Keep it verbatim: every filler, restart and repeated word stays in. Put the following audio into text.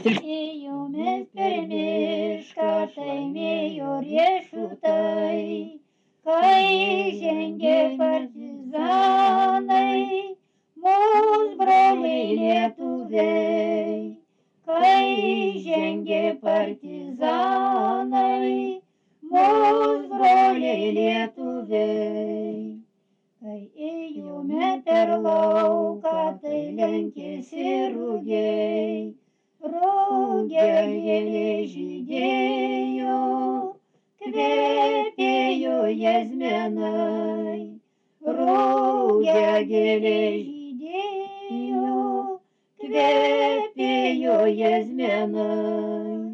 Ėjomės per mišką, laimėjo riešutai, kai žengė partizanai, mūs broliai lietuviai, kai žengė partizanai, mūs broliai lietuviai. Kai ėjome per lauką, tai lenkėsi rugiai, rugiagėlė žydėjo, kvepėjo jazminai, rugiagėlė žydėjo, kvepėjo jazminai.